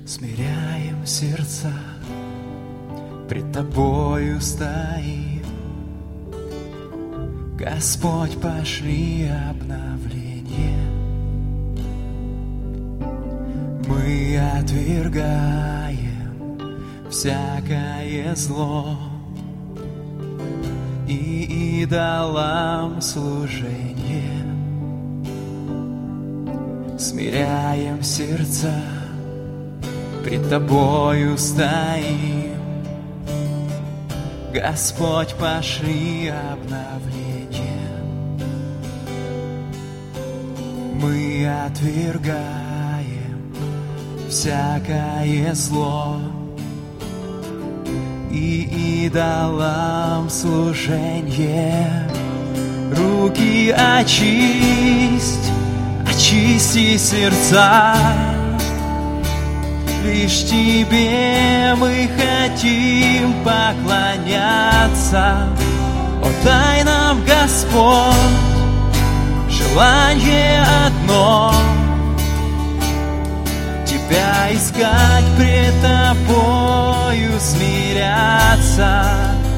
Смиряем сердца, пред Тобою стоим. Господь, пошли обновление. Мы отвергаем всякое зло и идолам служение. Смиряем сердца, пред Тобою стоим. Господь, пошли обновление. Мы отвергаем всякое зло и идолам служение. Руки очисть, очисти сердца. Лишь Тебе мы хотим поклоняться. О, дай нам, Господь, желание одно — Тебя искать, пред Тобою смиряться.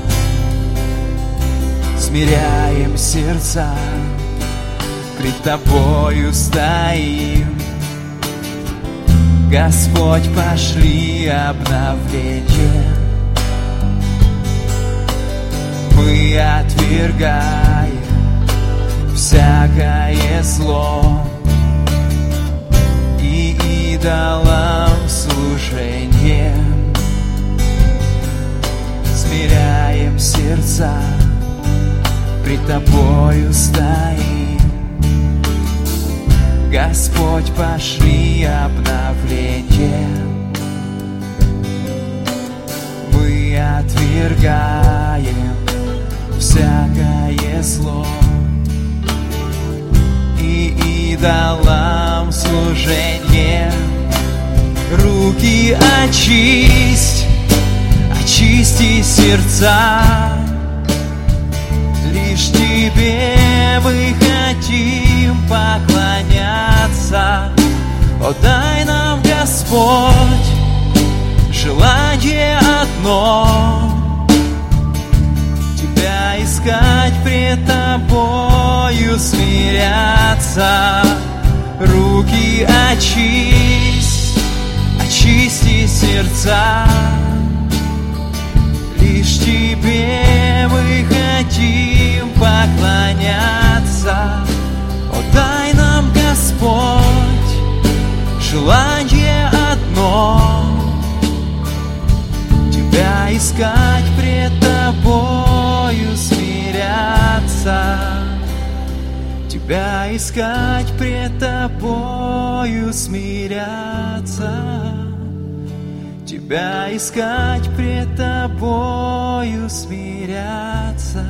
Смиряем сердца, пред Тобою стоим. Господь, пошли обновление. Мы отвергаем всякое зло и идолам служение. Смиряем сердца, пред Тобою стоим. Господь, пошли обновление. Мы отвергаем всякое зло и идолам служение. Руки очисть, очисти сердца. Лишь Тебе мы хотим поклоняться. О, дай нам, Господь, желание одно — Тебя искать, пред Тобою смиряться. Руки очисть, очисти сердца. Лишь Тебе мы хотим поклоняться. О, дай нам, Господь, желание одно — Тебя искать, пред Тобою смиряться. Тебя искать, пред Тобою смиряться. Тебя искать, пред Тобою смиряться.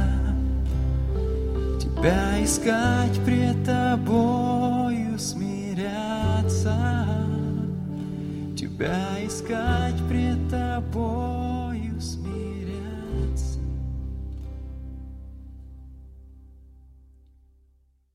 Тебя искать, пред Тобою смиряться. Тебя искать, пред Тобою